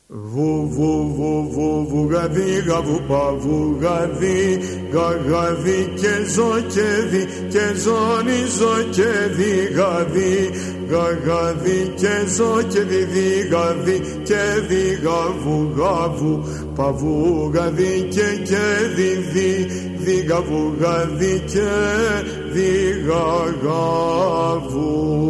Βουγαδί, γαβουπα, βουγαδί, γαγαδί και ζω και δι, και ζώνη ζω και δι, γαδί, γαγαδί και ζω και δι, δι, γαδί και δι, γαβου, γαβου, παβουγαδί και δι, δι, δι, γαβουγαδί και δι, γαγαβου.